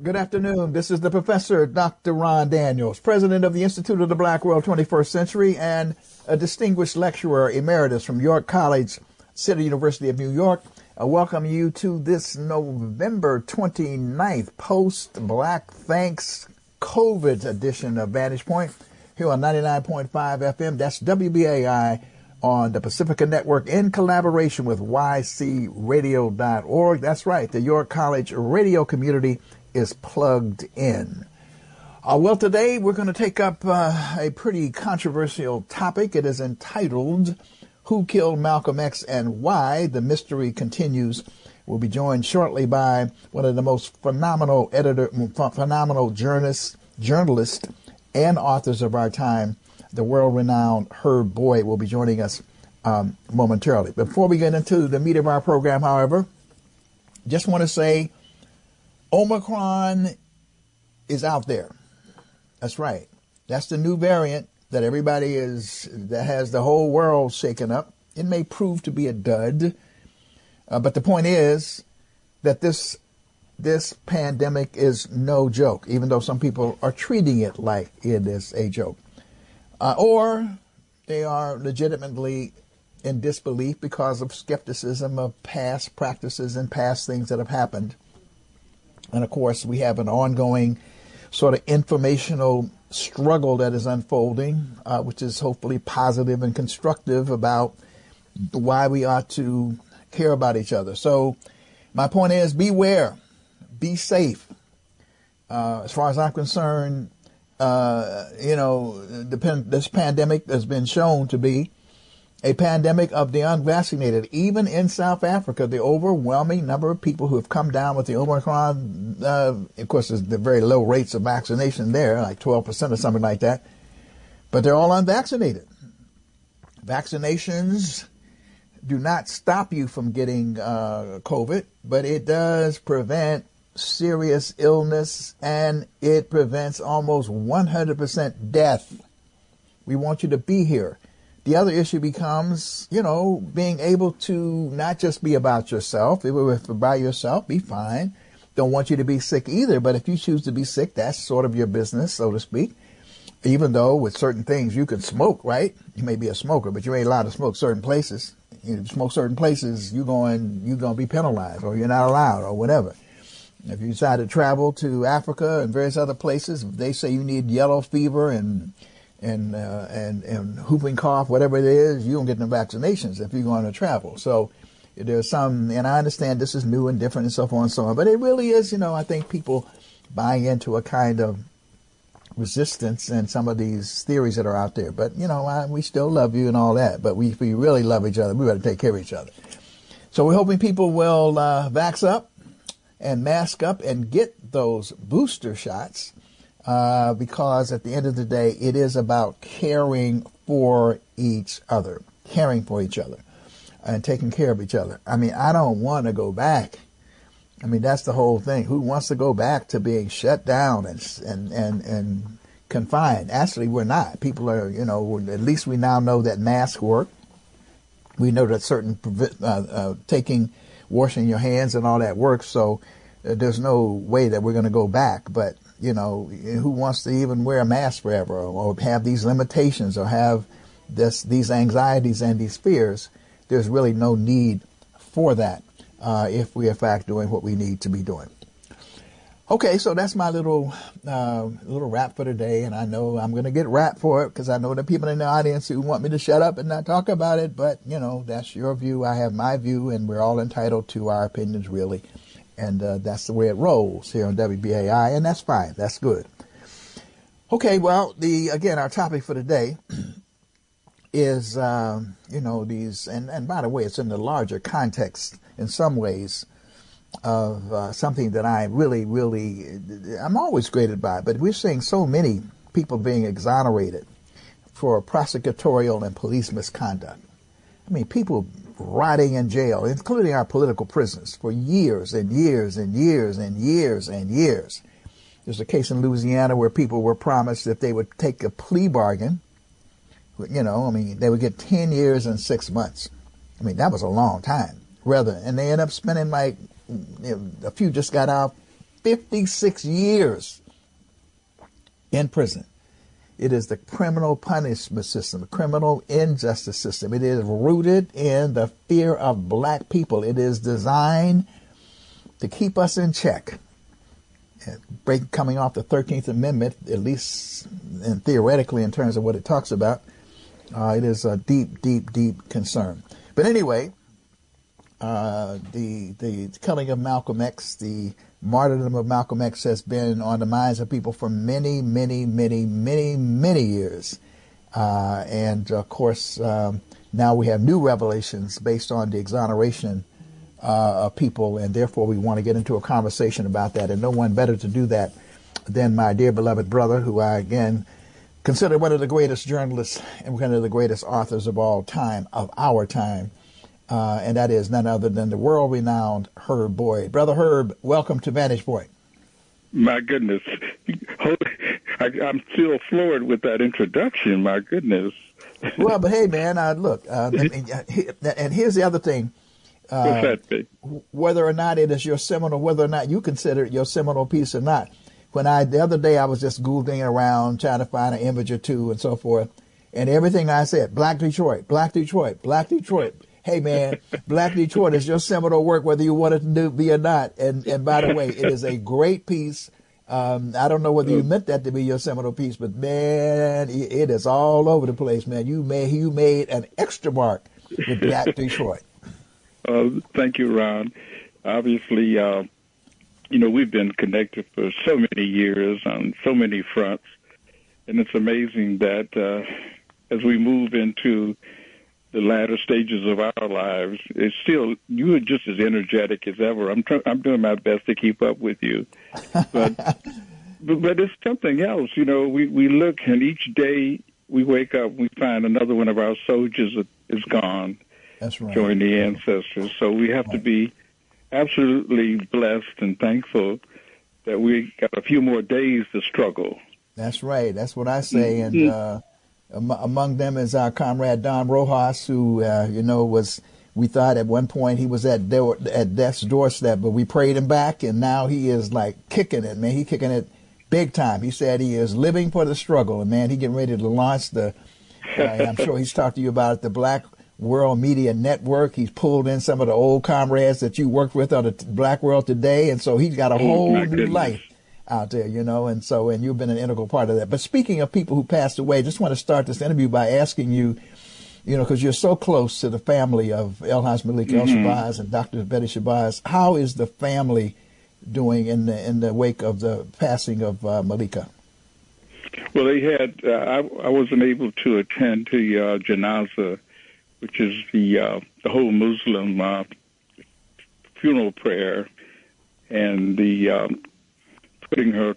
Good afternoon. This is the Professor, Dr. Ron Daniels, President of the Institute of the Black World 21st Century and a distinguished lecturer emeritus from York College, City University of New York. I welcome you to this November 29th post-Black Thanks COVID edition of Vantage Point here on 99.5 FM. That's WBAI on the Pacifica Network in collaboration with ycradio.org. That's right. The York College radio community is plugged in. Well, today we're going to take up a pretty controversial topic. It is entitled, Who Killed Malcolm X and Why? The Mystery Continues. We'll be joined shortly by one of the most phenomenal journalists, and authors of our time, the world-renowned Herb Boyd will be joining us momentarily. Before we get into the meat of our program, however, just want to say Omicron is out there. That's right. That's the new variant that that has the whole world shaken up. It may prove to be a dud, but the point is that this pandemic is no joke, even though some people are treating it like it is a joke. Or they are legitimately in disbelief because of skepticism of past practices and past things that have happened. And of course, we have an ongoing sort of informational struggle that is unfolding, which is hopefully positive and constructive about why we ought to care about each other. So my point is, beware, be safe. As far as I'm concerned, this pandemic has been shown to be a pandemic of the unvaccinated. Even in South Africa, the overwhelming number of people who have come down with the Omicron, of course, there's the very low rates of vaccination there, like 12% or something like that, but they're all unvaccinated. Vaccinations do not stop you from getting COVID, but it does prevent serious illness, and it prevents almost 100% death. We want you to be here. The other issue becomes, being able to not just be about yourself. If you're by yourself, be fine. Don't want you to be sick either, but if you choose to be sick, that's sort of your business, so to speak. Even though with certain things you can smoke, right? You may be a smoker, but you ain't allowed to smoke certain places. If you smoke certain places, you're going to be penalized, or you're not allowed, or whatever. If you decide to travel to Africa and various other places, they say you need yellow fever and whooping cough, whatever it is, you don't get the vaccinations if you're going to travel. So there's some, and I understand this is new and different and so forth and so on, but it really is, I think people buying into a kind of resistance and some of these theories that are out there. But, we still love you and all that, but if we really love each other, we better take care of each other. So we're hoping people will vax up and mask up and get those booster shots, because at the end of the day, it is about caring for each other and taking care of each other. I mean, I don't want to go back. I mean, that's the whole thing. Who wants to go back to being shut down and confined? Actually, we're not. People are, at least we now know that masks work. We know that certain washing your hands and all that works. So there's no way that we're going to go back. But, who wants to even wear a mask forever or have these limitations or have these anxieties and these fears? There's really no need for that if we are in fact doing what we need to be doing. Okay, so that's my little rap for today, and I know I'm going to get rap for it because I know the people in the audience who want me to shut up and not talk about it, but, that's your view. I have my view, and we're all entitled to our opinions, really, and that's the way it rolls here on WBAI, and that's fine. That's good. Okay, well, again, our topic for today is, these, and by the way, it's in the larger context in some ways of something that I really, I'm always grated by, but we're seeing so many people being exonerated for prosecutorial and police misconduct. I mean, people rotting in jail, including our political prisoners, for years and years and years and years and years. There's a case in Louisiana where people were promised if they would take a plea bargain, they would get 10 years and 6 months. I mean, that was a long time. And they end up spending a few just got out 56 years in prison. It is the criminal punishment system, the criminal injustice system. It is rooted in the fear of black people. It is designed to keep us in check. Coming off the 13th Amendment, at least and theoretically in terms of what it talks about, it is a deep, deep, deep concern. But anyway, the killing of Malcolm X, the martyrdom of Malcolm X has been on the minds of people for many, many, many, many, many years. And of course, now we have new revelations based on the exoneration of people, and therefore we want to get into a conversation about that. And no one better to do that than my dear beloved brother, who I again consider one of the greatest journalists and one of the greatest authors of all time, of our time. And that is none other than the world-renowned Herb Boyd. Brother Herb, welcome to Vantage Point. My goodness. I'm still floored with that introduction. My goodness. Well, but hey, man, look, and here's the other thing. What's that thing? Whether or not it is your seminal, whether or not you consider it your seminal piece or not. The other day I was just Googling around trying to find an image or two and so forth, and everything I said, Black Detroit, Black Detroit, Black Detroit. Hey, man, Black Detroit is your seminal work, whether you want it to be or not. And by the way, it is a great piece. I don't know whether you meant that to be your seminal piece, but, man, it is all over the place, man. You made an extra mark with Black Detroit. Thank you, Ron. Obviously, we've been connected for so many years on so many fronts, and it's amazing that as we move into the latter stages of our lives, it's still, you are just as energetic as ever. I'm doing my best to keep up with you, but it's something else. We look, and each day we wake up, we find another one of our soldiers is gone. That's right. Join the ancestors. So we have to be absolutely blessed and thankful that we got a few more days to struggle. That's right. That's what I say. And among them is our comrade Don Rojas, who, we thought at one point he was at death's doorstep, but we prayed him back, and now he is like kicking it, man. He's kicking it big time. He said he is living for the struggle, and man, he getting ready to launch I'm sure he's talked to you about it, the Black World Media Network. He's pulled in some of the old comrades that you worked with on the Black World Today, and so he's got a whole new life out there, and you've been an integral part of that. But speaking of people who passed away, I just want to start this interview by asking you, because you're so close to the family of El-Haj Malik El-Shabazz and Dr. Betty Shabazz, how is the family doing in the wake of the passing of Malika? Well, they had, I wasn't able to attend to Janazah, which is the whole Muslim funeral prayer, and the putting her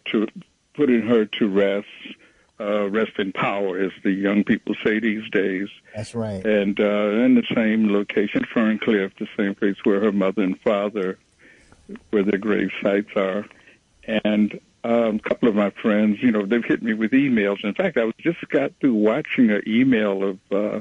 to rest, rest in power, as the young people say these days. That's right. And in the same location, Ferncliff, the same place where her mother and father, where their grave sites are. And a couple of my friends, they've hit me with emails. In fact, I just got through watching an email of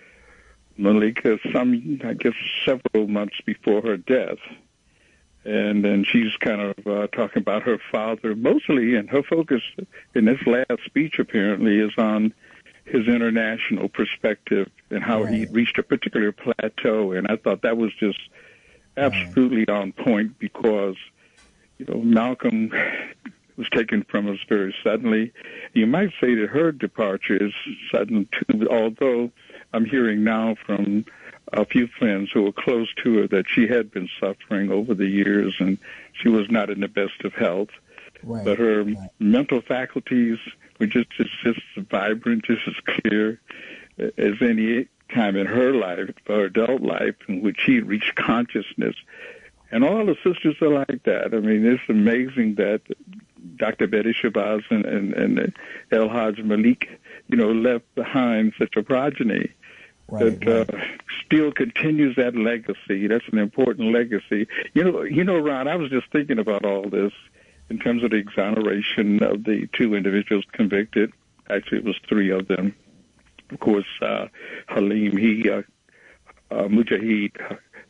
Malika several months before her death. And then she's kind of talking about her father mostly, and her focus in this last speech apparently is on his international perspective and how he reached a particular plateau. And I thought that was just absolutely on point because, Malcolm was taken from us very suddenly. You might say that her departure is sudden too, although I'm hearing now from a few friends who were close to her that she had been suffering over the years and she was not in the best of health. Right. But her mental faculties were just as vibrant, just as clear as any time in her life, her adult life, in which she reached consciousness. And all the sisters are like that. I mean, it's amazing that Dr. Betty Shabazz and El-Haj Malik, left behind such a progeny. That still continues that legacy. That's an important legacy. Ron, I was just thinking about all this in terms of the exoneration of the two individuals convicted. Actually, it was three of them. Of course, Mujahid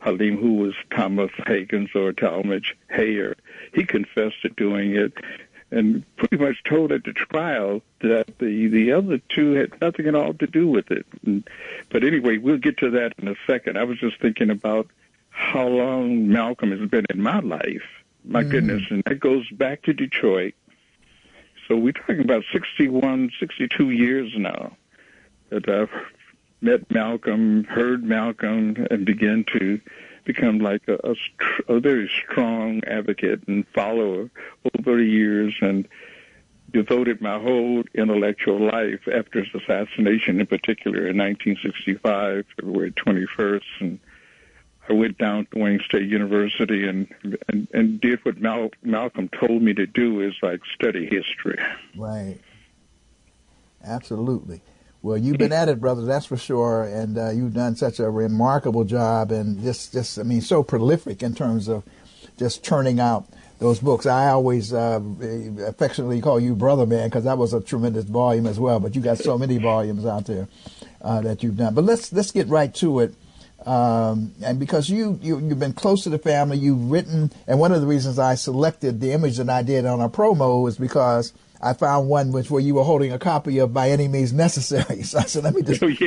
Halim, who was Thomas Hagen's or Talmadge Hayer. He confessed to doing it and pretty much told at the trial that the other two had nothing at all to do with it. But anyway, we'll get to that in a second. I was just thinking about how long Malcolm has been in my life. My goodness, and that goes back to Detroit. So we're talking about 61, 62 years now that I've met Malcolm, heard Malcolm, and began to become like a very strong advocate and follower over the years, and devoted my whole intellectual life after his assassination, in particular in 1965, February 21st. And I went down to Wayne State University and did what Malcolm told me to do, is like study history. Right. Absolutely. Well, you've been at it, brother, that's for sure, and you've done such a remarkable job, and just so prolific in terms of just churning out those books. I always affectionately call you brother, man, because that was a tremendous volume as well, but you got so many volumes out there that you've done. But let's get right to it, and because you've been close to the family, you've written, and one of the reasons I selected the image that I did on our promo is because I found one where you were holding a copy of By Any Means Necessary. So I said, let me just. But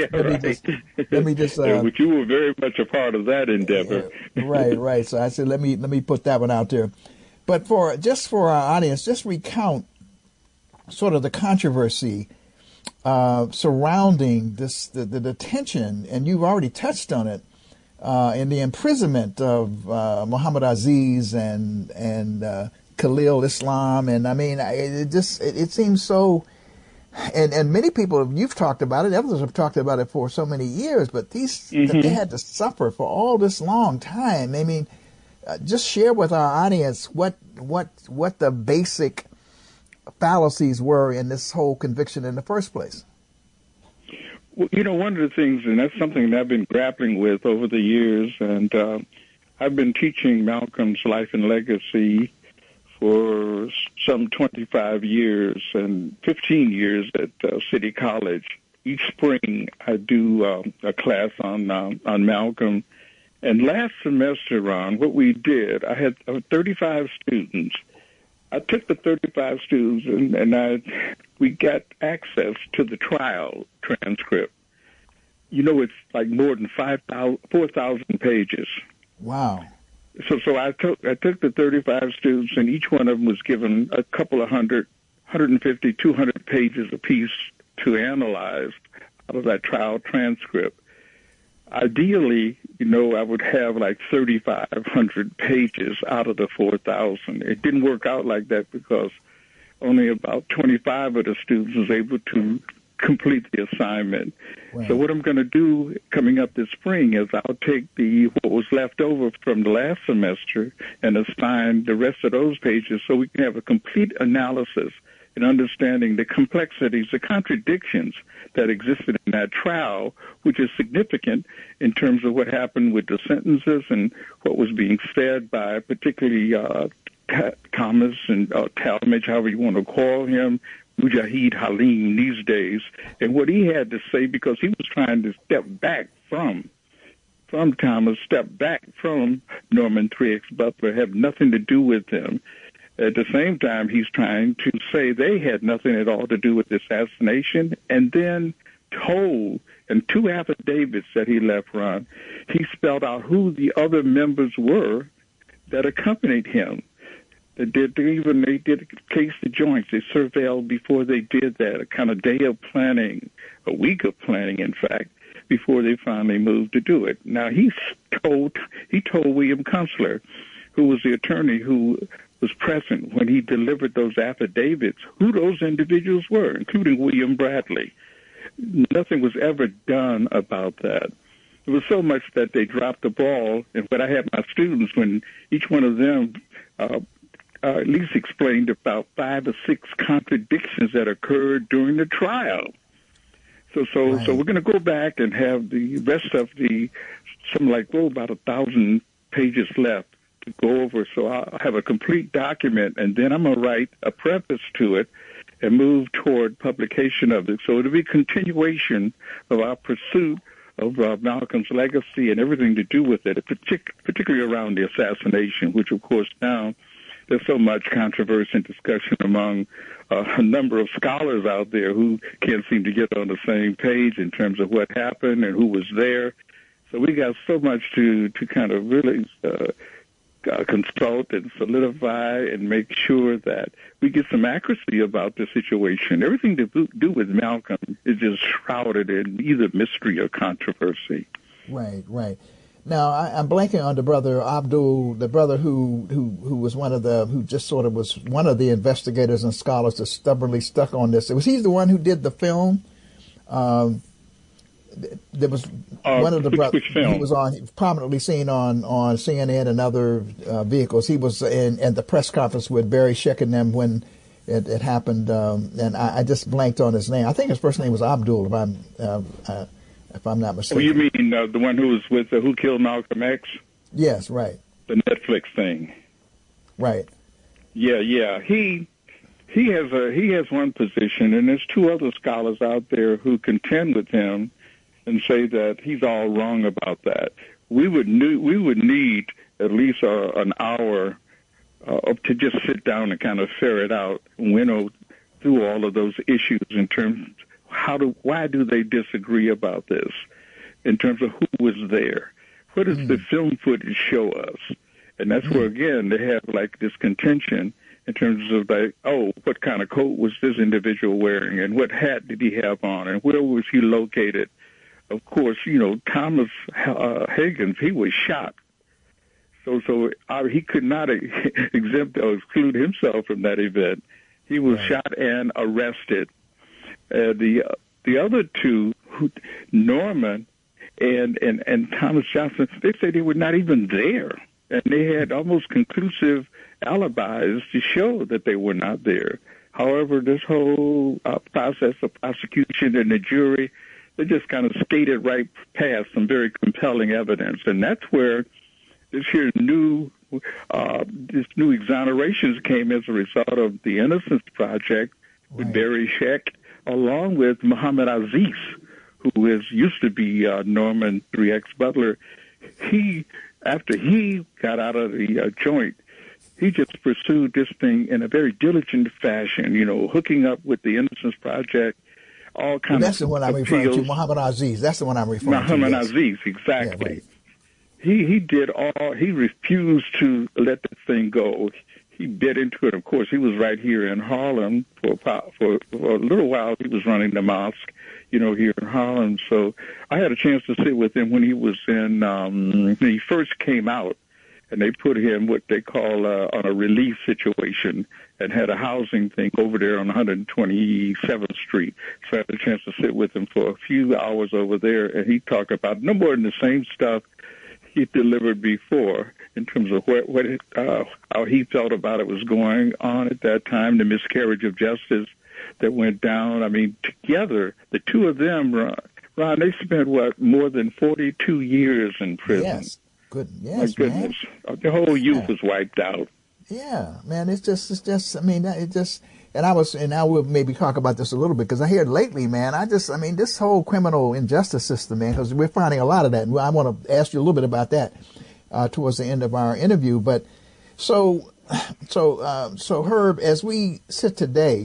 you were very much a part of that endeavor. Right. So I said, let me put that one out there. But for our audience, just recount sort of the controversy surrounding the detention, and you've already touched on it, in the imprisonment of Muhammad Aziz and Khalil Islam, and I mean, it seems so, and many people, you've talked about it, others have talked about it for so many years, but they had to suffer for all this long time. I mean, just share with our audience what the basic fallacies were in this whole conviction in the first place. Well, one of the things, and that's something that I've been grappling with over the years, and I've been teaching Malcolm's life and legacy for some 25 years and 15 years at City College. Each spring I do a class on Malcolm. And last semester, Ron, what we did, I had 35 students. I took the 35 students and we got access to the trial transcript. It's like more than 4,000 pages. Wow. So I took the 35 students, and each one of them was given a couple of 150, 200 pages apiece to analyze out of that trial transcript. Ideally, I would have like 3,500 pages out of the 4,000. It didn't work out like that because only about 25 of the students was able to complete the assignment. Wow. So what I'm going to do coming up this spring is I'll take what was left over from the last semester and assign the rest of those pages so we can have a complete analysis and understanding the complexities, the contradictions that existed in that trial, which is significant in terms of what happened with the sentences and what was being said by particularly Thomas and Talmadge, however you want to call him, Mujahid Halim these days, and what he had to say, because he was trying to step back from Thomas, step back from Norman 3X Butler, have nothing to do with him. At the same time, he's trying to say they had nothing at all to do with the assassination, and then told in 2 affidavits that he left, Ron, he spelled out who the other members were that accompanied him. They did case the joints. They surveilled before they did that, a kind of day of planning, a week of planning, in fact, before they finally moved to do it. Now, he told William Kunstler, who was the attorney who was present when he delivered those affidavits, who those individuals were, including William Bradley. Nothing was ever done about that. It was so much that they dropped the ball, and when I had my students, when each one of them at least explained about 5 or 6 contradictions that occurred during the trial. So we're going to go back and have the rest of about 1,000 pages left to go over. So I'll have a complete document, and then I'm going to write a preface to it and move toward publication of it. So it'll be a continuation of our pursuit Malcolm's legacy and everything to do with it, particularly around the assassination, which, of course, now there's so much controversy and discussion among a number of scholars out there who can't seem to get on the same page in terms of what happened and who was there. So we got so much to kind of really consult and solidify and make sure that we get some accuracy about the situation. Everything to do with Malcolm is just shrouded in either mystery or controversy. Right, right. Now, I'm blanking on the brother Abdul, the brother who was who just sort of was one of the investigators and scholars that stubbornly stuck on this. Was he the one who did the film? There was one of the brothers. He was prominently seen on CNN and other vehicles. He was in the press conference with Barry Scheck and them when it happened, and I just blanked on his name. I think his first name was Abdul, if I'm not mistaken. Oh, you mean the one who was with Who Killed Malcolm X? Yes, right. The Netflix thing. Right. Yeah. He has one position, and there's two other scholars out there who contend with him and say that he's all wrong about that. We would need at least an hour to just sit down and kind of ferret out, winnow through all of those issues in terms why do they disagree about this in terms of who was there? What does the film footage show us? And that's where, again, they have like this contention in terms of like, what kind of coat was this individual wearing and what hat did he have on and where was he located? Of course, Thomas Higgins, he was shot. So he could not exempt or exclude himself from that event. He was shot and arrested. The other two, Norman and Thomas Johnson, they say they were not even there, and they had almost conclusive alibis to show that they were not there. However, this whole process of prosecution and the jury, they just kind of skated right past some very compelling evidence, and that's where this new exonerations came as a result of the Innocence Project with Barry Scheck, along with Muhammad Aziz, who used to be Norman 3X Butler. After he got out of the joint, he just pursued this thing in a very diligent fashion, hooking up with the Innocence Project, all kinds of That's the one I'm referring to, Muhammad Aziz. That's the one I'm referring to. Muhammad Aziz, exactly. Yeah, right. He refused to let the thing go. He bit into it. Of course, he was right here in Harlem for a little while. He was running the mosque, here in Harlem. So I had a chance to sit with him when he was when he first came out, and they put him what they call on a relief situation and had a housing thing over there on 127th Street. So I had a chance to sit with him for a few hours over there, and he talked about no more than the same stuff he delivered before in terms of how he felt about it was going on at that time, the miscarriage of justice that went down. I mean, together, the two of them, Ron, they spent, more than 42 years in prison. Yes. Good. Yes, my goodness. Man. The whole youth was wiped out. Yeah, man, it's just, I mean, and I will maybe talk about this a little bit because I hear lately, man, this whole criminal injustice system, man, because we're finding a lot of that. And I want to ask you a little bit about that towards the end of our interview. But so Herb, as we sit today,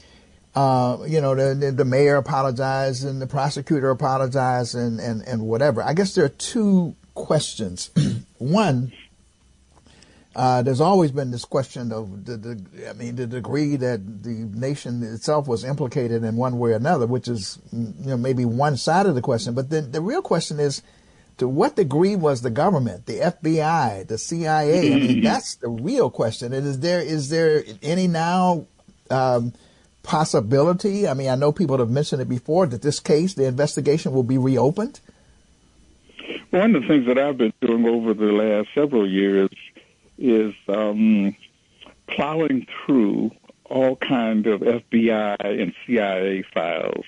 the mayor apologized and the prosecutor apologized and whatever. I guess there are two questions. One, there's always been this question of the degree that the nation itself was implicated in one way or another, which is maybe one side of the question. But then the real question is, to what degree was the government, the FBI, the CIA? I mean, that's the real question. And is there any now possibility? I mean, I know people have mentioned it before that this case, the investigation, will be reopened. One of the things that I've been doing over the last several years is plowing through all kinds of FBI and CIA files.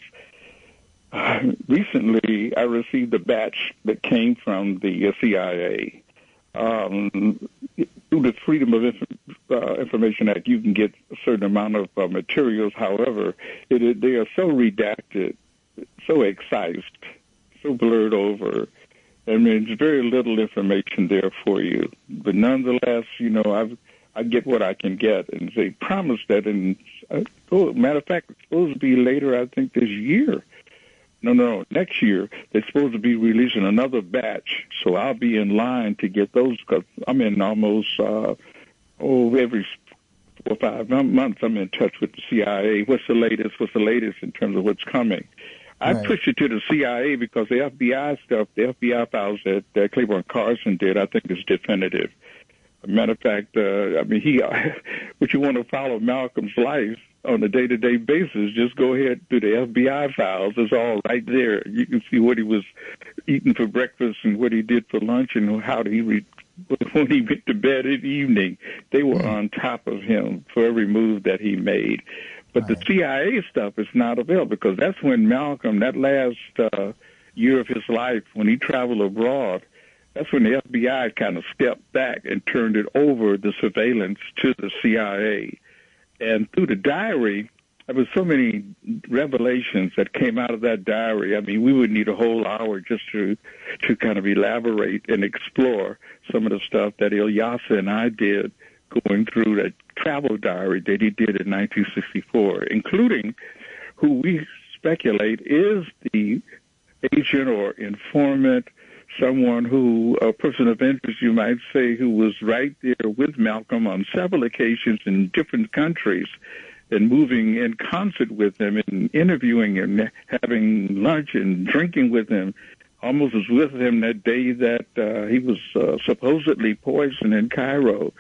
Recently, I received a batch that came from the CIA. Through the Freedom of Information Act, you can get a certain amount of materials. However, they are so redacted, so excised, so blurred over. I mean, there's very little information there for you. But nonetheless, I get what I can get. And they promised that matter of fact, it's supposed to be later, I think, this year. No, next year. They're supposed to be releasing another batch. So I'll be in line to get those because I'm in almost, every 4 or 5 months I'm in touch with the CIA. What's the latest in terms of what's coming? I pushed it to the CIA because the FBI stuff, the FBI files that Claiborne Carson did, I think is definitive. Matter of fact, if you want to follow Malcolm's life on a day-to-day basis, just go ahead through the FBI files. It's all right there. You can see what he was eating for breakfast and what he did for lunch and how when he went to bed in the evening. They were on top of him for every move that he made. But the CIA stuff is not available because that's when Malcolm, that last year of his life, when he traveled abroad, that's when the FBI kind of stepped back and turned it over, the surveillance, to the CIA. And through the diary, there was so many revelations that came out of that diary. I mean, we would need a whole hour just to kind of elaborate and explore some of the stuff that Ilyasah and I did going through that travel diary that he did in 1964, including who we speculate is the agent or informant, someone who, a person of interest, you might say, who was right there with Malcolm on several occasions in different countries and moving in concert with him and interviewing him, having lunch and drinking with him, almost was with him that day that he was supposedly poisoned in Cairo.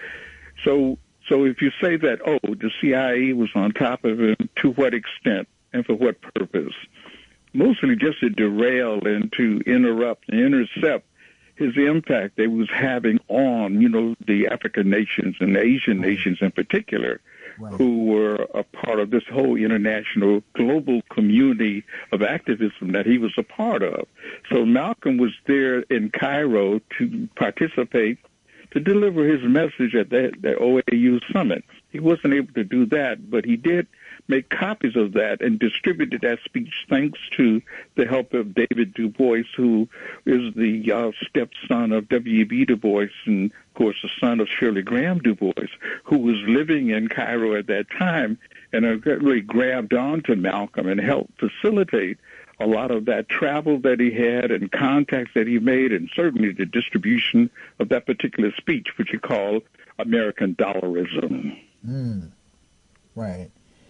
So if you say that, the CIA was on top of him, to what extent and for what purpose? Mostly just to derail and to interrupt and intercept his impact that he was having on, the African nations and the Asian nations in particular, who were a part of this whole international global community of activism that he was a part of. So Malcolm was there in Cairo to participate, to deliver his message at the OAU summit. He wasn't able to do that, but he did make copies of that and distributed that speech thanks to the help of David Du Bois, who is the stepson of W.E.B. Du Bois and, of course, the son of Shirley Graham Du Bois, who was living in Cairo at that time and really grabbed onto Malcolm and helped facilitate a lot of that travel that he had and contacts that he made, and certainly the distribution of that particular speech, which he called American Dollarism. Right.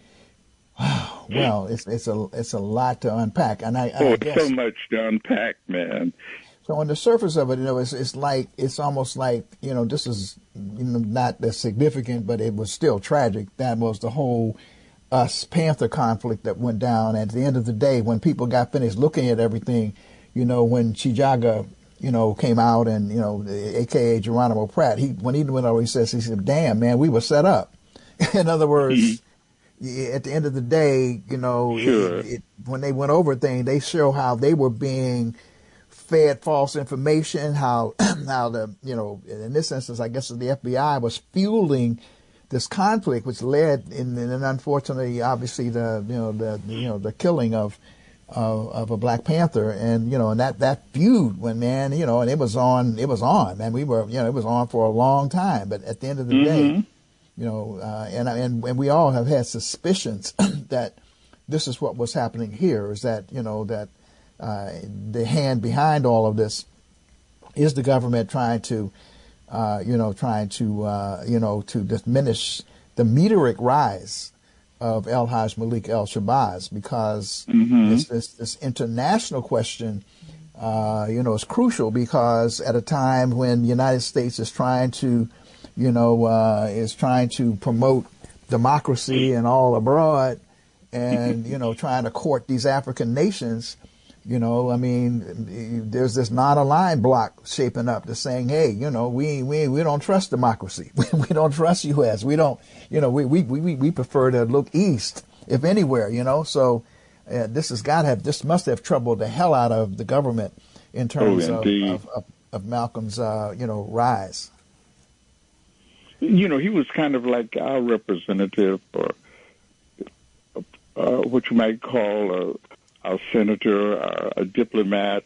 Wow. Well, it's a lot to unpack, and I guess so much to unpack, man. So on the surface of it, it's almost like this is not as significant, but it was still tragic. That was the whole Panther conflict that went down. At the end of the day, when people got finished looking at everything, when Chijaga, came out and, AKA Geronimo Pratt, when he went over, he said, damn, man, we were set up. In other words, at the end of the day, sure. When they went over things, they show how they were being fed false information, how in this instance, I guess the FBI was fueling this conflict, which led in unfortunately, obviously, the killing of a Black Panther, and and that feud and it was on, man. We were, it was on for a long time, but at the end of the day, and we all have had suspicions that this is what was happening here. Is that that the hand behind all of this is the government trying to diminish the meteoric rise of El-Hajj Malik El-Shabazz, because this international question, is crucial, because at a time when the United States is trying to, promote democracy and all abroad, and, trying to court these African nations, there's this non-aligned block shaping up that's saying, hey, we don't trust democracy. We don't trust U.S. We don't, we prefer to look east, if anywhere, So this must have troubled the hell out of the government in terms of Malcolm's, rise. He was kind of like our representative, or what you might call our senator, a diplomat,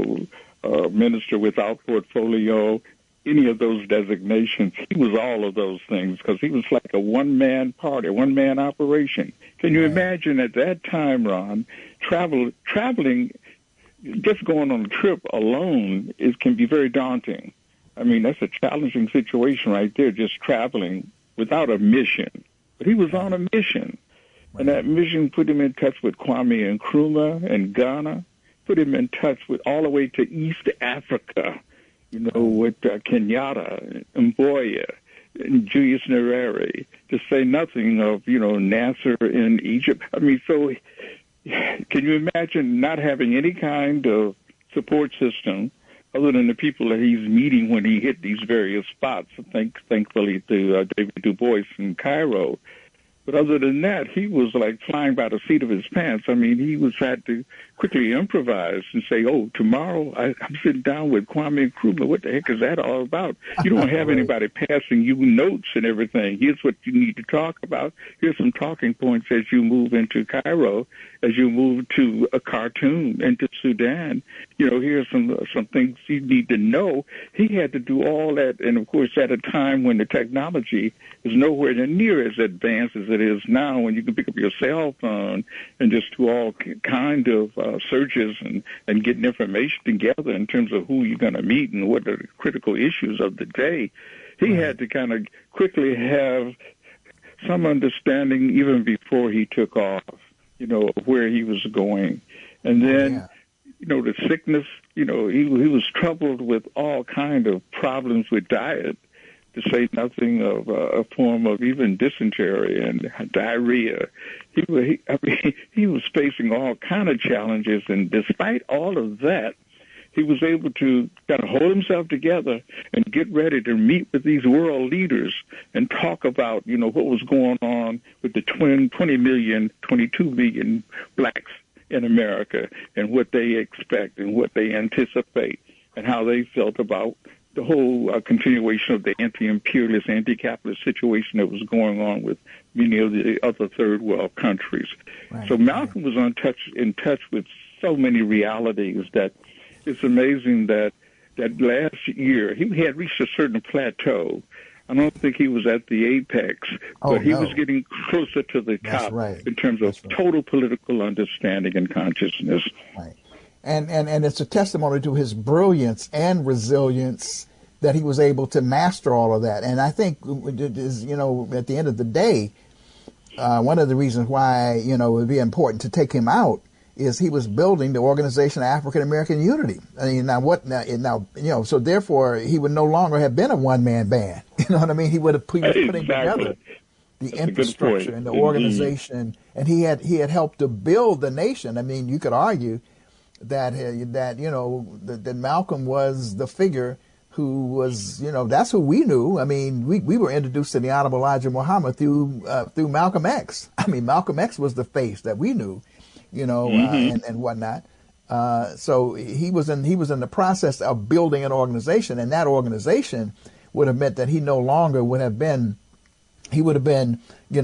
a minister without portfolio, any of those designations. He was all of those things because he was like a one-man party, one-man operation. Can you imagine at that time, Ron, traveling, just going on a trip alone can be very daunting. I mean, that's a challenging situation right there, just traveling without a mission. But he was on a mission. Right. And that mission put him in touch with Kwame Nkrumah in Ghana, put him in touch with all the way to East Africa, with Kenyatta, Mboya, and Julius Nyerere, to say nothing of, Nasser in Egypt. I mean, so can you imagine not having any kind of support system other than the people that he's meeting when he hit these various spots, thankfully to David Du Bois in Cairo. But other than that, he was like flying by the seat of his pants. I mean, he had to quickly improvise and say, oh, tomorrow I'm sitting down with Kwame Nkrumah. What the heck is that all about? You don't have anybody passing you notes and everything. Here's what you need to talk about. Here's some talking points as you move into Cairo, as you move to Khartoum, into Sudan. Here's some things you need to know. He had to do all that, and, of course, at a time when the technology is nowhere near as advanced as it is now, when you can pick up your cell phone and just do all kind of searches and getting information together in terms of who you're going to meet and what are the critical issues of the day. He had to kind of quickly have some understanding even before he took off, of where he was going. And then, the sickness, he was troubled with all kind of problems with diet, to say nothing of a form of even dysentery and diarrhea. He was facing all kind of challenges, and despite all of that, he was able to kind of hold himself together and get ready to meet with these world leaders and talk about, what was going on with the 22 million blacks in America and what they expect and what they anticipate and how they felt about the whole continuation of the anti-imperialist, anti-capitalist situation that was going on with many of the other third world countries. Right. So Malcolm was in touch with so many realities that it's amazing that last year he had reached a certain plateau. I don't think he was at the apex, but he was getting closer to the top in terms of total political understanding and consciousness. Right. And it's a testimony to his brilliance and resilience that he was able to master all of that. And I think it is, at the end of the day, one of the reasons why, it would be important to take him out is he was building the Organization of African American Unity. I mean, so therefore he would no longer have been a one-man band. You know what I mean? He was putting together the infrastructure and the organization, and he had helped to build the nation. I mean, you could argue that Malcolm was the figure who was, that's who we knew. I mean, we were introduced to the Honorable Elijah Muhammad through Malcolm X. I mean, Malcolm X was the face that we knew, and whatnot. So he was in the process of building an organization, and that organization would have meant that he no longer would have been. He would have been,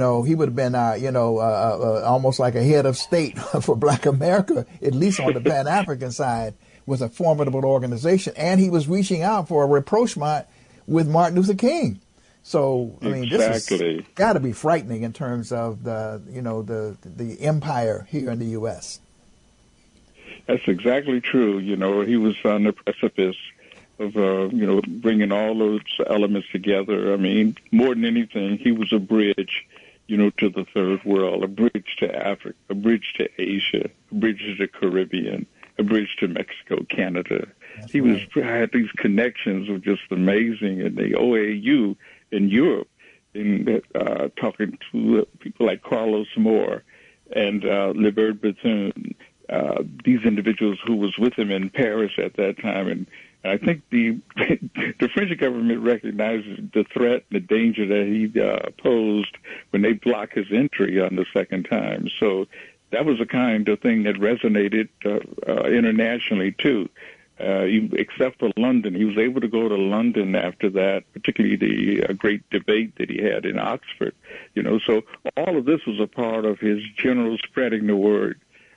almost like a head of state for Black America, at least on the Pan-African side, was a formidable organization. And he was reaching out for a rapprochement with Martin Luther King. So, I mean, this has got to be frightening in terms of the empire here in the U.S. That's exactly true. He was on the precipice of, bringing all those elements together. I mean, more than anything, he was a bridge, to the third world, a bridge to Africa, a bridge to Asia, a bridge to the Caribbean, a bridge to Mexico, Canada. He had these connections were just amazing. And the OAU in Europe, in talking to people like Carlos Moore and Libert Bethune, these individuals who was with him in Paris at that time. And I think the French government recognizes the threat and the danger that he posed when they blocked his entry on the second time. So that was the kind of thing that resonated internationally, too. Except for London. He was able to go to London after that, particularly the great debate that he had in Oxford. So all of this was a part of his general spreading the word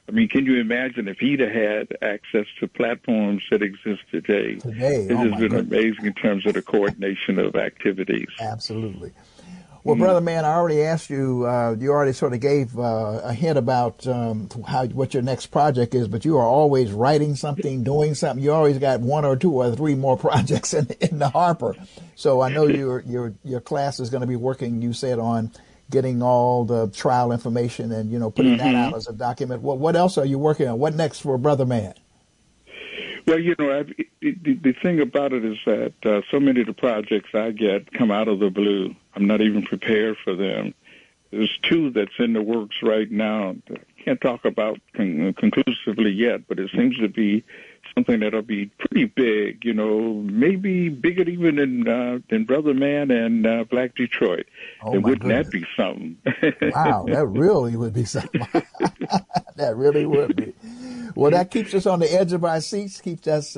I mean, can you imagine if he'd have had access to platforms that exist today? Today, it has been amazing in terms of the coordination of activities. Absolutely. Well, Brother Man, I already asked you, you already sort of gave a hint about what your next project is, but you are always writing something, doing something. You always got 1 or 2 or 3 more projects in the hopper. So I know your class is going to be working, you said, on getting all the trial information and, putting that out as a document. What else are you working on? What next for Brother Man? Well, the thing about it is that so many of the projects I get come out of the blue. I'm not even prepared for them. There's 2 that's in the works right now that I can't talk about conclusively yet, but it seems to be something that'll be pretty big, maybe bigger even than Brother Man and Black Detroit. Oh, and wouldn't goodness. that be something? Wow, that really would be something. That really would be. Well, that keeps us on the edge of our seats, keeps us,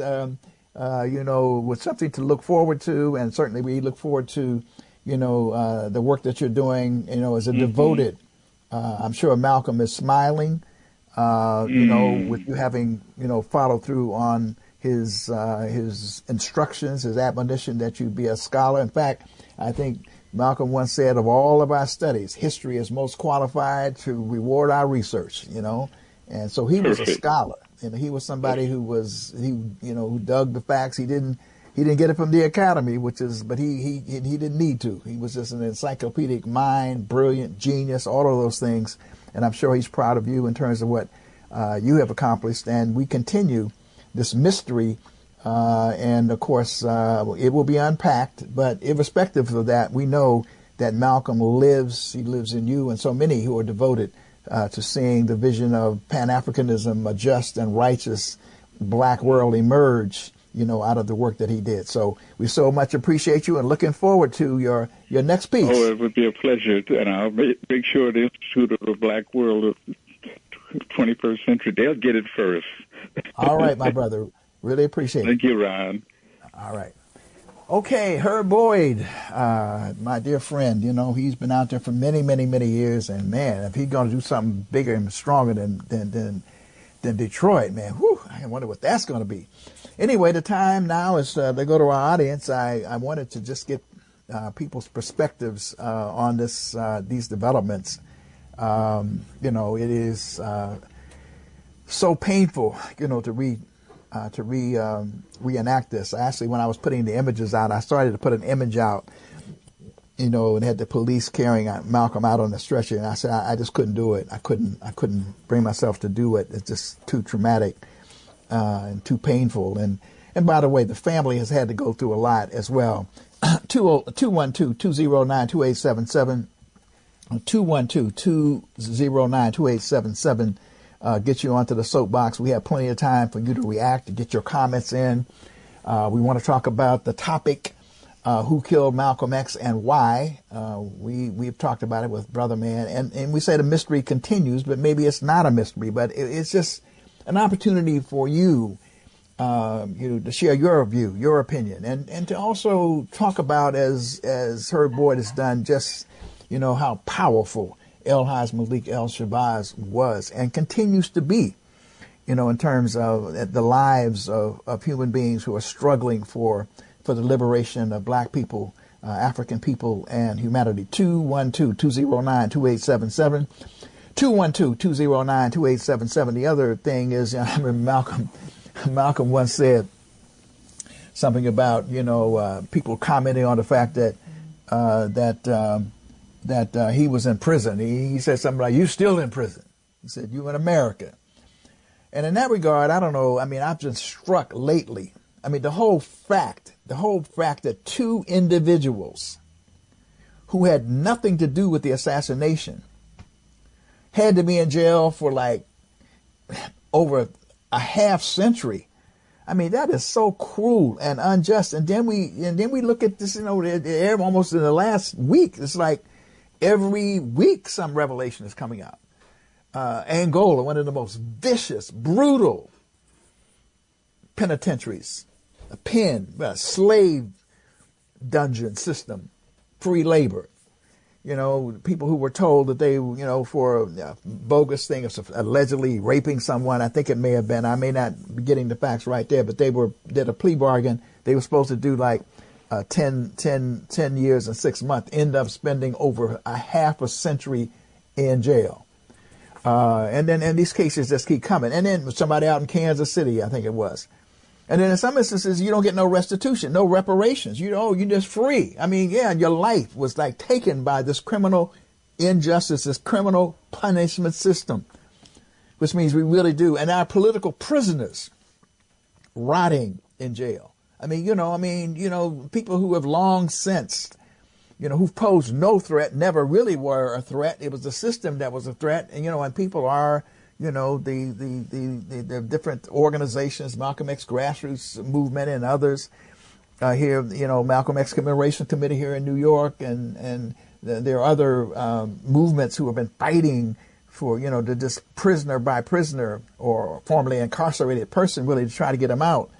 with something to look forward to. And certainly we look forward to, the work that you're doing, as a devoted. I'm sure Malcolm is smiling, with you having, followed through on his instructions, his admonition that you be a scholar. In fact, I think Malcolm once said, of all of our studies, history is most qualified to reward our research, And so he was a scholar, and he was somebody who dug the facts. He didn't get it from the academy, but he didn't need to. He was just an encyclopedic mind, brilliant, genius, all of those things. And I'm sure he's proud of you in terms of what you have accomplished. And we continue this mystery, and of course, it will be unpacked. But irrespective of that, we know that Malcolm lives. He lives in you, and so many who are devoted to seeing the vision of Pan-Africanism, a just and righteous black world emerge, out of the work that he did. So we so much appreciate you and looking forward to your next piece. Oh, it would be a pleasure. And I'll make sure the Institute of the Black World of 21st Century, they'll get it first. All right, my brother. Really appreciate it. Thank you, Ron. All right. Okay, Herb Boyd, my dear friend, he's been out there for many, many, many years. And, man, if he's going to do something bigger and stronger than Detroit, man, whew, I wonder what that's going to be. Anyway, the time now is to go to our audience. I wanted to just get people's perspectives on these developments. It is so painful, to reenact this. Actually, when I was putting the images out, I started to put an image out, and had the police carrying Malcolm out on the stretcher, and I said I just couldn't do it. I couldn't bring myself to do it. It's just too traumatic. And too painful. And by the way, the family has had to go through a lot as well. 212-209-2877. 212-209-2877. Get you onto the soapbox. We have plenty of time for you to react, to get your comments in. We want to talk about the topic, who killed Malcolm X and why. We've talked about it with Brother Man. And we say the mystery continues, but maybe it's not a mystery, but it's just an opportunity for you, to share your view, your opinion, and to also talk about, as Herb Boyd has done, just, how powerful El-Haj Malik El-Shabazz was and continues to be, in terms of the lives of human beings who are struggling for the liberation of black people, African people, and humanity. 212-209-2877. 212-209-2877. The other thing is, I remember Malcolm once said something about, people commenting on the fact that he was in prison. He said something like, "You still in prison?" He said, "You in America." And in that regard, I don't know. I mean, I've been struck lately. I mean, the whole fact that 2 individuals who had nothing to do with the assassination had to be in jail for like over a half century. I mean, that is so cruel and unjust. And then we look at this, almost in the last week. It's like every week some revelation is coming out. Angola, one of the most vicious, brutal penitentiaries, a slave dungeon system, free labor. people who were told that they, for a bogus thing of allegedly raping someone. I think it may have been, I may not be getting the facts right there, but they did a plea bargain. They were supposed to do like 10 years and 6 months, end up spending over a half a century in jail. And these cases just keep coming. And then somebody out in Kansas City, I think it was. And then in some instances, you don't get no restitution, no reparations. You're just free. I mean, yeah, your life was like taken by this criminal injustice, this criminal punishment system, which means we really do. And our political prisoners rotting in jail. I mean, people who have long since, who've posed no threat, never really were a threat. It was the system that was a threat. And, and people are, the different organizations, Malcolm X Grassroots Movement and others here, Malcolm X Commemoration Committee here in New York. And there are other movements who have been fighting for, to just prisoner by prisoner or formerly incarcerated person really to try to get them out.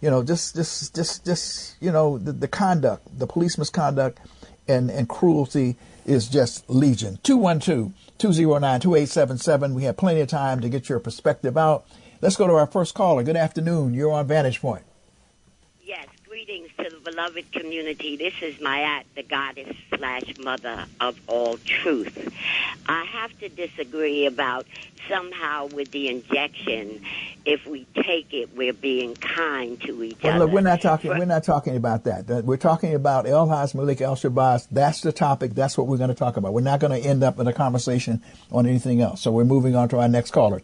The conduct, the police misconduct and cruelty is just legion. 212-209-2877. We have plenty of time to get your perspective out. Let's go to our first caller. Good afternoon. You're on Vantage Point. Yes, greetings to the beloved community. This is Mayat, the goddess/mother of all truth. I have to disagree about somehow with the injection. If we take it, we're being kind to each other. Look, we're not talking about that. We're talking about El-Haj Malik El-Shabazz. That's the topic. That's what we're going to talk about. We're not going to end up in a conversation on anything else. So we're moving on to our next caller.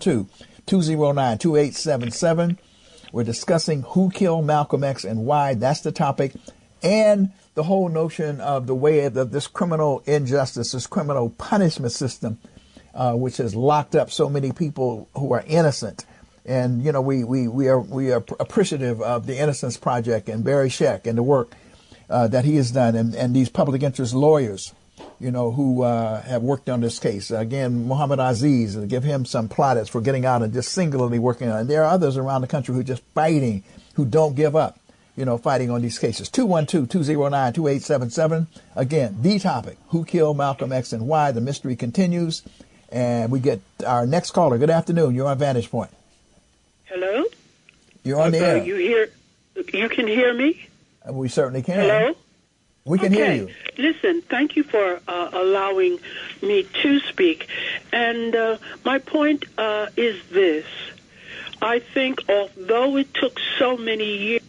212-209-2877. We're discussing who killed Malcolm X and why. That's the topic. And the whole notion of the way of this criminal injustice, this criminal punishment system, which has locked up so many people who are innocent. And, we are appreciative of the Innocence Project and Barry Scheck and the work that he has done and these public interest lawyers, who have worked on this case. Again, Muhammad Aziz, give him some plaudits for getting out and just singularly working on it. And there are others around the country who are just fighting, who don't give up, fighting on these cases. 212-209-2877. Again, the topic, who killed Malcolm X and why. The mystery continues. And we get our next caller. Good afternoon. You're on Vantage Point. Hello? You're on the air. You can hear me? We certainly can. Hello? We can hear you. Listen, thank you for allowing me to speak. And my point is this. I think although it took so many years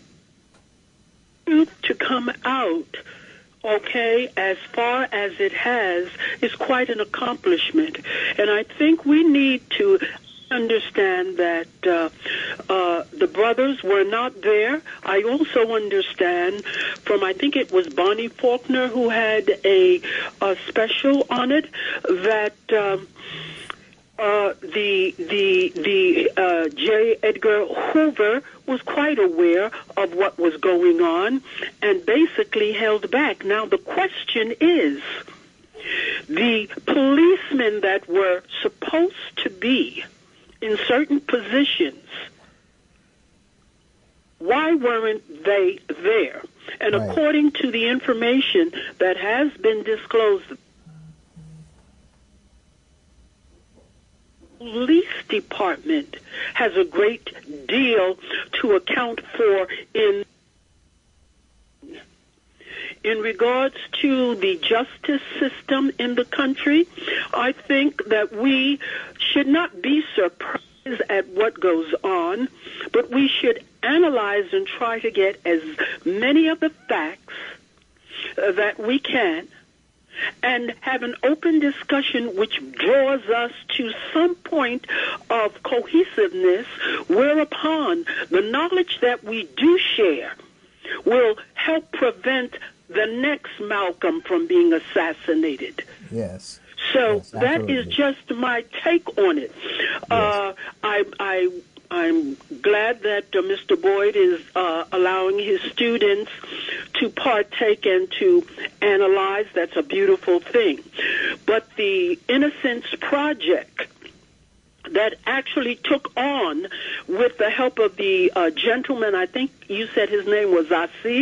to come out, as far as it has, is quite an accomplishment. And I think we need to understand that the brothers were not there. I also understand from, I think it was Bonnie Faulkner who had a special on it, that J. Edgar Hoover was quite aware of what was going on and basically held back. Now the question is, the policemen that were supposed to be in certain positions, why weren't they there? And right. According to the information that has been disclosed, the police department has a great deal to account for in regards to the justice system in the country. I think that we should not be surprised at what goes on, but we should analyze and try to get as many of the facts that we can and have an open discussion which draws us to some point of cohesiveness, whereupon the knowledge that we do share will help prevent the next Malcolm from being assassinated. Yes. So yes, that is just my take on it. Yes. I'm glad that Mr. Boyd is allowing his students to partake and to analyze. That's a beautiful thing. But the Innocence Project that actually took on, with the help of the gentleman, I think you said his name was Aziz,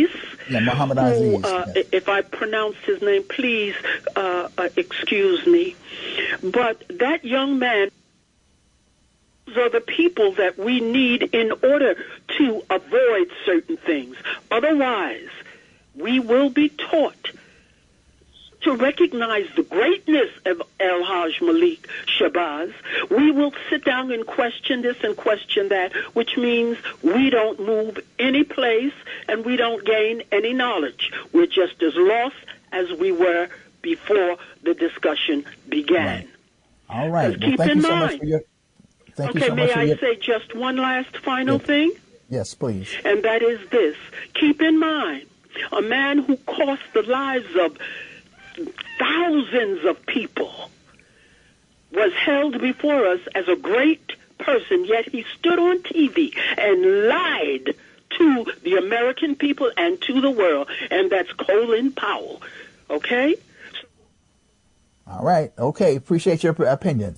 Yeah, Muhammad Aziz. If I pronounced his name, please excuse me. But that young man, those are the people that we need in order to avoid certain things. Otherwise, we will be taught to recognize the greatness of El-Hajj Malik Shabazz. We will sit down and question this and question that, which means we don't move any place and we don't gain any knowledge. We're just as lost as we were before the discussion began. Right. All right. Well, keep in mind. May I say just one last final thing? Yes, please. And that is this. Keep in mind, a man who cost the lives of thousands of people was held before us as a great person, yet he stood on TV and lied to the American people and to the world, and that's Colin Powell. Okay? All right. Okay. Appreciate your opinion.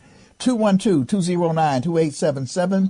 212-209-2877,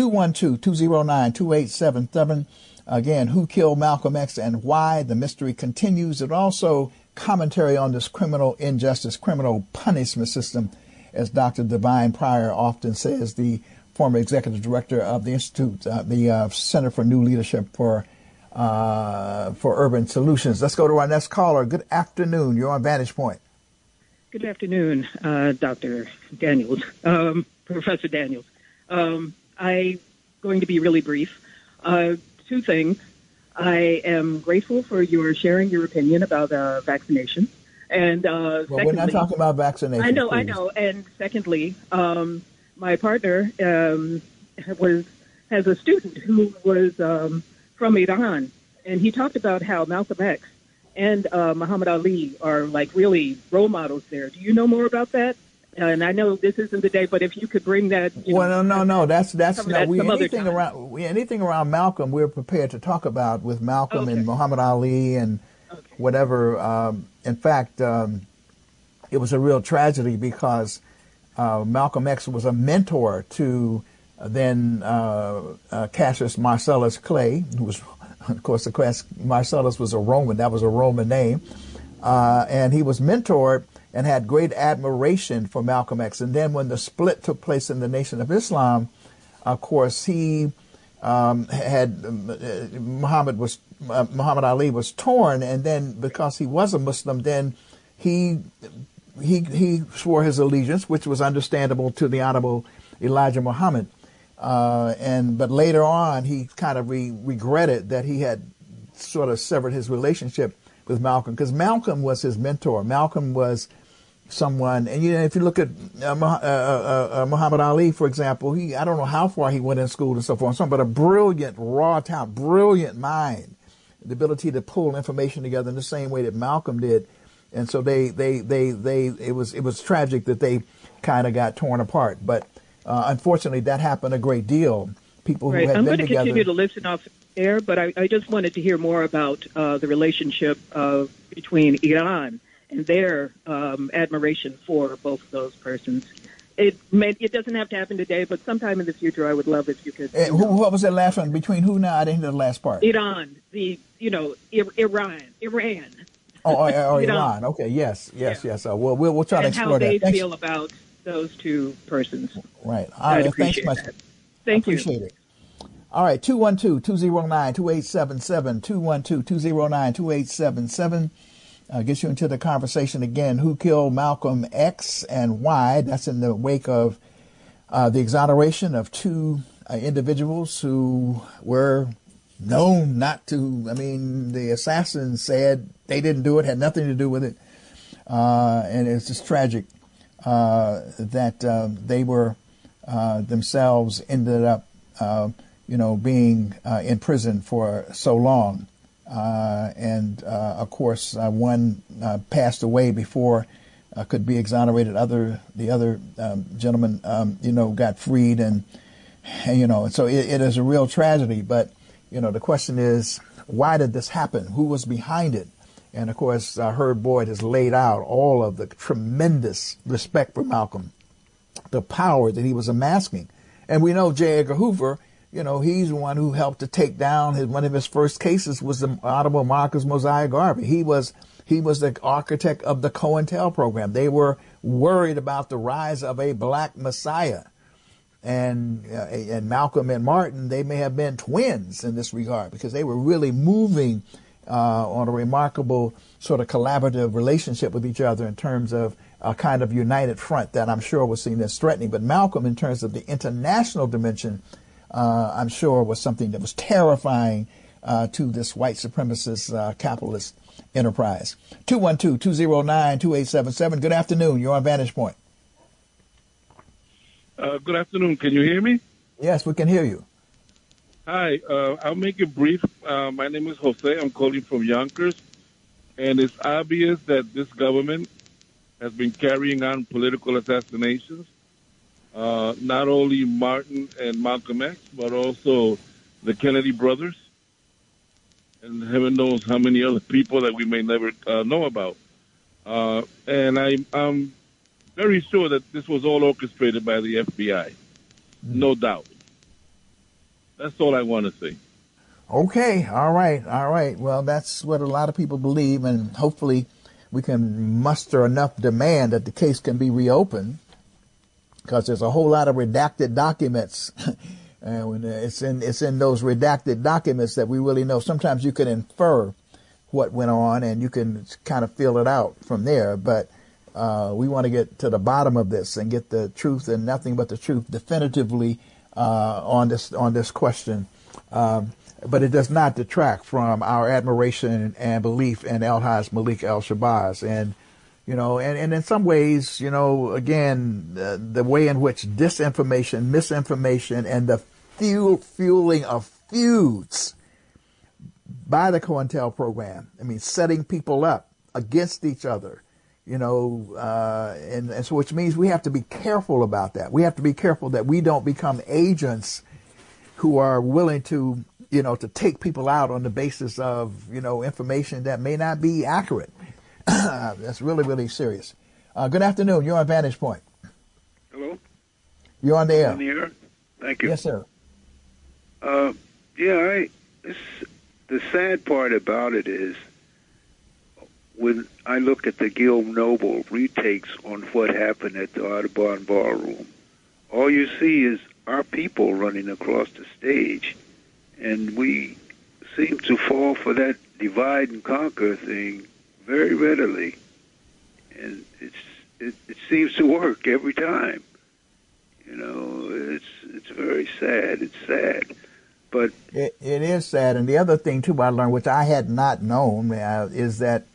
212-209-2877. Again, who killed Malcolm X and why? The mystery continues. And also commentary on this criminal injustice, criminal punishment system, as Dr. Divine Pryor often says, the former executive director of the Institute, the Center for New Leadership for Urban Solutions. Let's go to our next caller. Good afternoon. You're on Vantage Point. Good afternoon, Dr. Daniels, Professor Daniels. I'm going to be really brief. Two things. I am grateful for your sharing your opinion about vaccination. And well, secondly, we're not talking about vaccination. I know. And secondly, my partner has a student who was from Iran, and he talked about how Malcolm X and Muhammad Ali are like really role models there. Do you know more about that? And I know this isn't the day, but if you could bring that. No. That's no. Anything around Malcolm, we're prepared to talk about with Malcolm and Muhammad Ali and whatever. In fact, it was a real tragedy because Malcolm X was a mentor to then Cassius Marcellus Clay, who was, of course, Marcellus was a Roman. That was a Roman name, and he was mentored and had great admiration for Malcolm X. And then when the split took place in the Nation of Islam, of course, he Muhammad Ali was torn, and then because he was a Muslim, then he swore his allegiance, which was understandable to the Honorable Elijah Muhammad. But later on, he kind of regretted that he had sort of severed his relationship with Malcolm, because Malcolm was his mentor. Malcolm was someone, and if you look at Muhammad Ali, for example, I don't know how far he went in school and so forth, but a brilliant, raw talent, brilliant mind, the ability to pull information together in the same way that Malcolm did. And so it was tragic that they kind of got torn apart. But unfortunately, that happened a great deal. People who had been together. I'm going to continue to listen off air, but I just wanted to hear more about the relationship between Iran and their admiration for both of those persons. It doesn't have to happen today, but sometime in the future, I would love if you could. What was that last one? Between who now? I didn't hear the last part. Iran. Iran. Oh, Iran. Okay. Yes. We'll try to explore that. And how they feel about those two persons. Right. All right. Thanks much. Thank you. Appreciate it. All right. 212-209-2877. 212-209-2877. Gets you into the conversation again. Who killed Malcolm X and why? That's in the wake of the exoneration of two individuals who were known not to. I mean, the assassins said they didn't do it, had nothing to do with it. And it's just tragic that they were themselves ended up, being in prison for so long. Of course, one passed away before could be exonerated. The other gentleman, got freed, and so it is a real tragedy. But the question is, why did this happen? Who was behind it? And of course, Herb Boyd has laid out all of the tremendous respect for Malcolm, the power that he was amassing, and we know J. Edgar Hoover he's the one who helped to take down one of his first cases was the Honorable Marcus Mosiah Garvey. He was the architect of the COINTEL program. They were worried about the rise of a black messiah. And Malcolm and Martin, they may have been twins in this regard because they were really moving on a remarkable sort of collaborative relationship with each other in terms of a kind of united front that I'm sure was seen as threatening. But Malcolm, in terms of the international dimension, I'm sure was something that was terrifying to this white supremacist capitalist enterprise. 212-209-2877. Good afternoon. You're on Vantage Point. Good afternoon. Can you hear me? Yes, we can hear you. Hi. I'll make it brief. My name is Jose. I'm calling from Yonkers. And it's obvious that this government has been carrying on political assassinations. Not only Martin and Malcolm X, but also the Kennedy brothers. And heaven knows how many other people that we may never know about. And I'm very sure that this was all orchestrated by the FBI. No doubt. That's all I want to say. Okay. All right. Well, that's what a lot of people believe, and hopefully we can muster enough demand that the case can be reopened, because there's a whole lot of redacted documents. And when it's in those redacted documents that we really know. Sometimes you can infer what went on, and you can kind of feel it out from there, but we want to get to the bottom of this and get the truth and nothing but the truth definitively on this question. But it does not detract from our admiration and belief in El-Haj Malik El-Shabazz. And, and in some ways, again, the way in which disinformation, misinformation, and the fueling of feuds by the COINTEL program, setting people up against each other, and so which means we have to be careful about that. We have to be careful that we don't become agents who are willing to, to take people out on the basis of, information that may not be accurate. That's really, really serious. Good afternoon. You're on Vantage Point. Hello? You're on the air. On the air? Thank you. Yes, sir. The sad part about it is, when I look at the Gil Noble retakes on what happened at the Audubon Ballroom, all you see is our people running across the stage, and we seem to fall for that divide and conquer thing very readily, and it seems to work every time. It's very sad. It's sad. But it is sad. And the other thing, too, I learned, which I had not known, is that,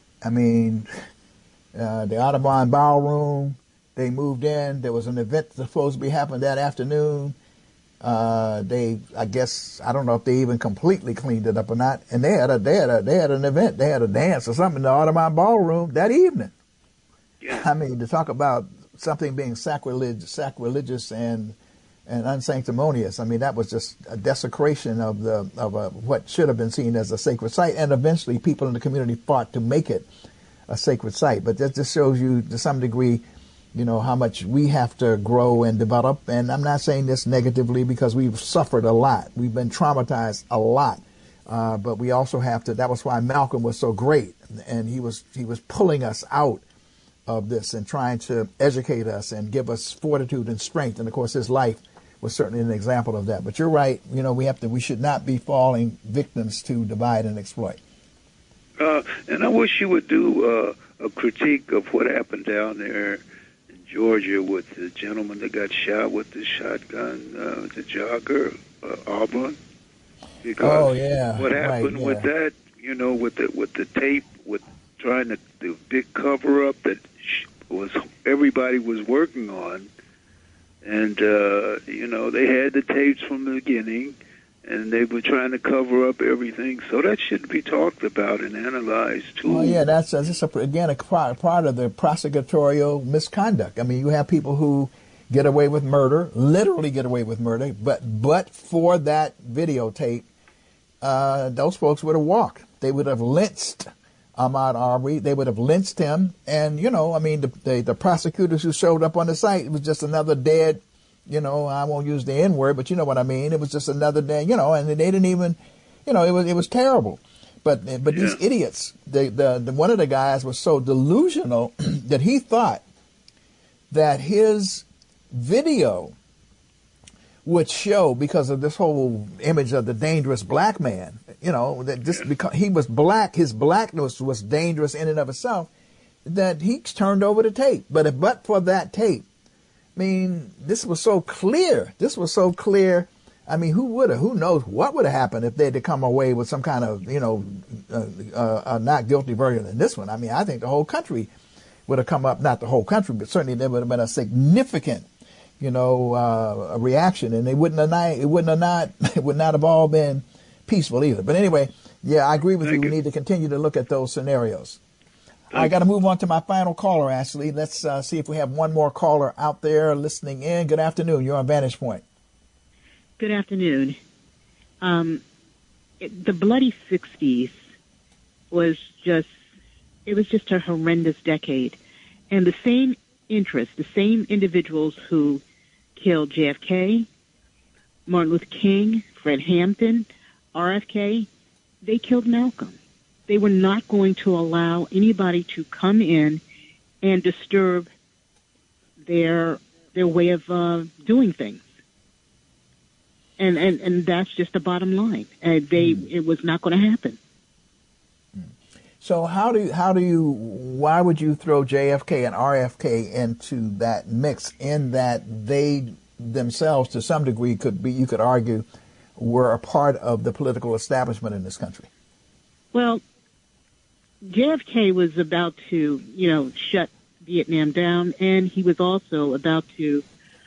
the Audubon Ballroom, they moved in. There was an event supposed to be happening that afternoon. I don't know if they even completely cleaned it up or not. And they had an event. They had a dance or something in the Audubon Ballroom that evening. Yeah. To talk about something being sacrilegious and unsanctimonious. That was just a desecration of what should have been seen as a sacred site, and eventually people in the community fought to make it a sacred site. But that just shows you, to some degree, how much we have to grow and develop. And I'm not saying this negatively, because we've suffered a lot. We've been traumatized a lot. But we also have to. That was why Malcolm was so great, and he was pulling us out of this and trying to educate us and give us fortitude and strength. And of course, his life was certainly an example of that. But you're right. We should not be falling victims to divide and exploit. And I wish you would do a critique of what happened down there in Georgia with the gentleman that got shot with the shotgun, the jogger, Auburn. Because what happened with that, with the tape, with trying the big cover up that everybody was working on. And, they had the tapes from the beginning, and they were trying to cover up everything. So that should be talked about and analyzed, too. Well, yeah, that's just, a part of the prosecutorial misconduct. You have people who get away with murder, literally get away with murder, but for that videotape, those folks would have walked. They would have lynched Ahmaud Arbery. They would have lynched him. And, the prosecutors who showed up on the site, it was just another dead, I won't use the N word, but you know what I mean. It was just another day, and they didn't even, it was terrible. But these idiots, the one of the guys was so delusional that he thought that his video would show, because of this whole image of the dangerous black man, that just because he was black, his blackness was dangerous in and of itself, that he turned over the tape. But for that tape, I mean, this was so clear. I mean, who knows what would have happened if they had to come away with some kind of, not guilty verdict in this one. I mean, I think the whole country would have come up, not the whole country, but certainly there would have been a significant, a reaction, and it would not have all been peaceful either. But anyway, I agree with you. We need to continue to look at those scenarios. I got to move on to my final caller, Ashley. Let's see if we have one more caller out there listening in. Good afternoon. You're on Vantage Point. Good afternoon. The bloody 60s was just a horrendous decade. And the same interests, the same individuals who killed JFK, Martin Luther King, Fred Hampton, RFK, they killed Malcolm. They were not going to allow anybody to come in and disturb their way of doing things. And that's just the bottom line. It was not going to happen. So why would you throw JFK and RFK into that mix, in that they themselves, to some degree, you could argue, were a part of the political establishment in this country? Well, JFK was about to, shut Vietnam down, and he was also about to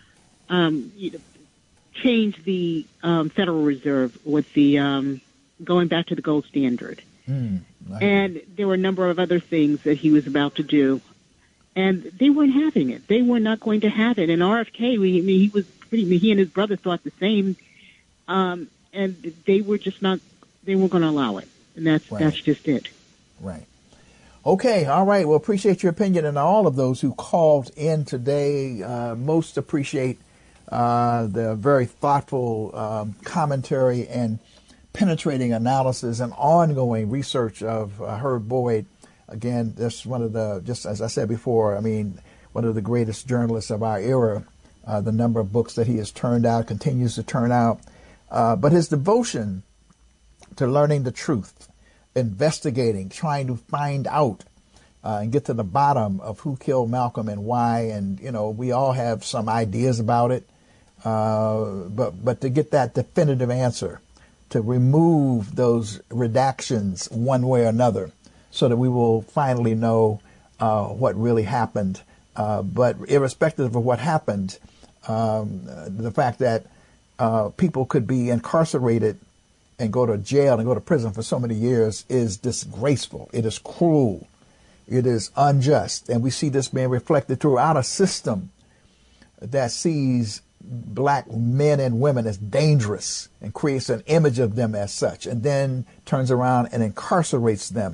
change the Federal Reserve with the going back to the gold standard. And there were a number of other things that he was about to do, and they weren't having it. They were not going to have it. And RFK, he and his brother thought the same, and they were just not. They weren't going to allow it, and that's just it. Right. Okay. All right. Well, appreciate your opinion, and all of those who called in today. Most appreciate the very thoughtful commentary and penetrating analysis and ongoing research of Herb Boyd. Again, that's one of the, just as I said before, one of the greatest journalists of our era. The number of books that he has turned out, continues to turn out, but his devotion to learning the truth, investigating, trying to find out and get to the bottom of who killed Malcolm and why. And, we all have some ideas about it, but to get that definitive answer, to remove those redactions one way or another, so that we will finally know what really happened. But irrespective of what happened, the fact that people could be incarcerated and go to jail and go to prison for so many years is disgraceful. It is cruel. It is unjust. And we see this being reflected throughout a system that sees black men and women as dangerous and creates an image of them as such, and then turns around and incarcerates them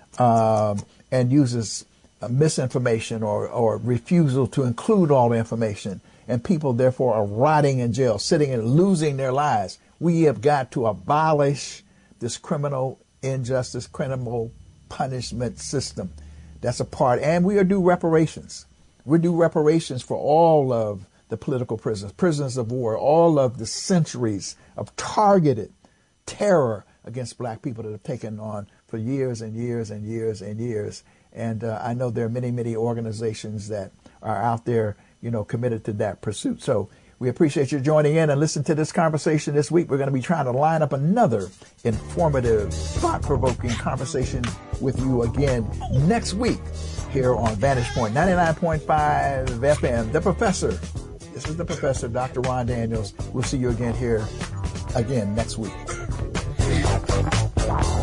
and uses misinformation or refusal to include all the information. And people, therefore, are rotting in jail, sitting and losing their lives. We have got to abolish this criminal injustice, criminal punishment system. That's a part. And we are due reparations. We're due reparations for all of the political prisoners of war, all of the centuries of targeted terror against black people that have taken on for years and years and years and years. And I know there are many, many organizations that are out there, committed to that pursuit. So we appreciate you joining in and listen to this conversation this week. We're going to be trying to line up another informative, thought-provoking conversation with you again next week here on Vantage Point 99.5 FM. The Professor. This is the Professor, Dr. Ron Daniels. We'll see you again here next week.